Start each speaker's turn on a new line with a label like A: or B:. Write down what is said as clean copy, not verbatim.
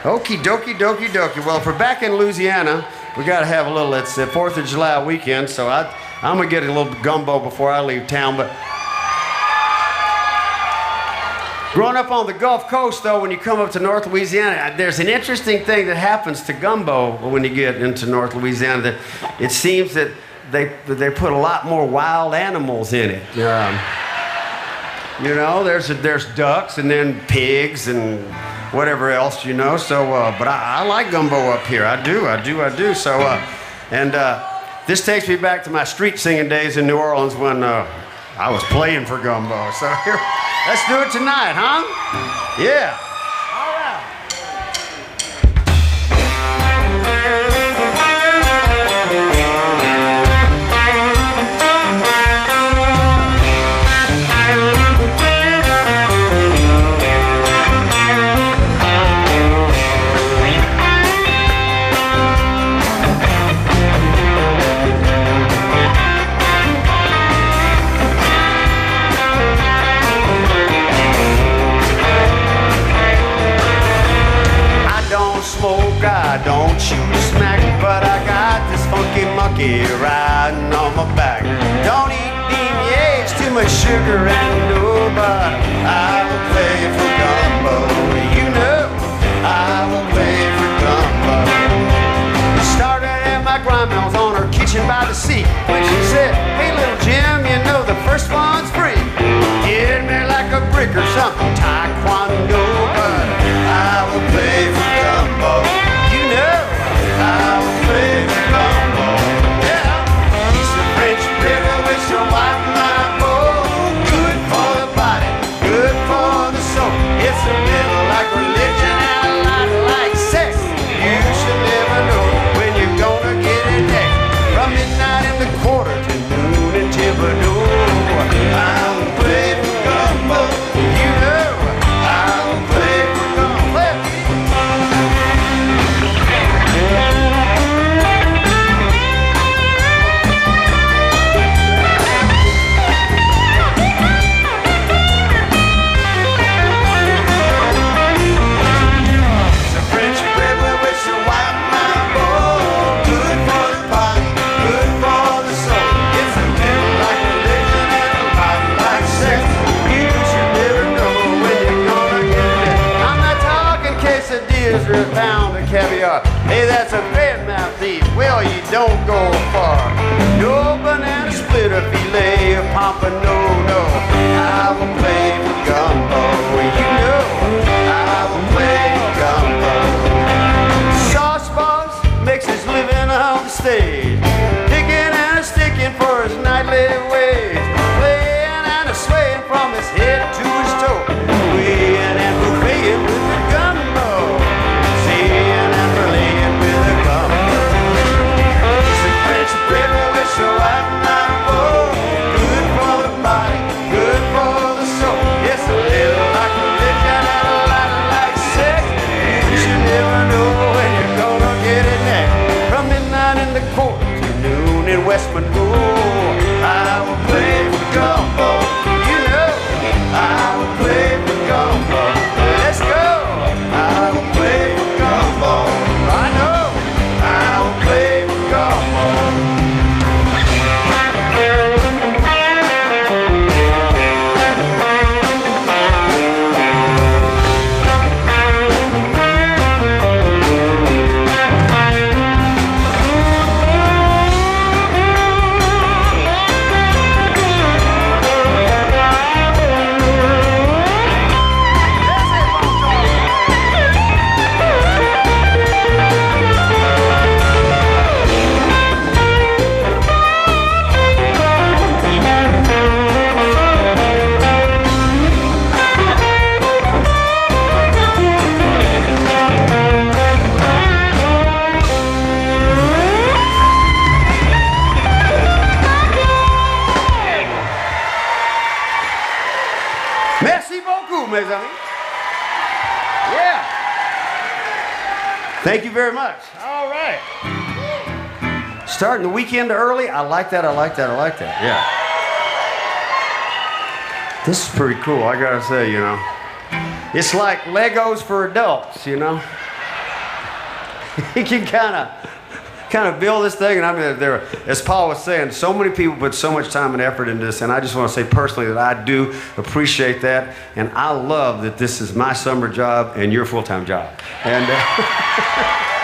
A: Okie dokie, dokie dokie. Well, if we're back in Louisiana, we got to have a little, it's the 4th of July weekend, so I'm going to get a little gumbo before I leave town. But growing up on the Gulf Coast, though, when you come up to North Louisiana, there's an interesting thing that happens to gumbo when you get into North Louisiana. That it seems that they put a lot more wild animals in it. You know, there's ducks and then pigs and whatever else, you know. So, but I like gumbo up here. I do. So, this takes me back to my street singing days in New Orleans when I was playing for gumbo. So here, let's do it tonight, huh? Yeah. All right. I don't shoot smack, but I got this funky monkey riding on my back. Don't eat DMAs, too much sugar and no, but I will play for gumbo. You know, I will play for gumbo. Started at my grandma's on her kitchen by the sea when she said, hey little Jim, you know the first one's free. Hit me like a brick or something, taekwondo, but I will play for gumbo. I will play the gumbo. Yeah, he's a French river with some white mambo. Good for the body, good for the soul. It's a little like religion and a lot like sex. You should never know when you're gonna get it next. From midnight in the quarter to noon in Thibodeau, I will play the gumbo. You know, I will play the gumbo. Or a pound of caviar. Hey, that's a great mouth thief. Well, you don't go far. No banana split or filet of pompano. I will play for gumbo. You know, I will play gumbo. Sauce boss makes his living on the stage, picking and sticking for his nightly wage, playing and swaying from his head to his toe, weighing and buffeting with the gumbo. So I'm not bold. Good for the body, good for the soul. It's a little like religion and a lot like sex. You should never know when you're gonna get it next. From midnight in the court to noon in West Monroe, I will play for gumbo. You know, I will play for gumbo. Let's go. I will play for gumbo. I know, I will play for gumbo. Yeah. Thank you very much. All right. Starting the weekend early. I like that. Yeah. This is pretty cool, I gotta say, you know. It's like Legos for adults, you know. he can kind of build this thing. And I mean, as Paul was saying, so many people put so much time and effort into this, and I just want to say personally that I do appreciate that, and I love that this is my summer job and your full-time job. And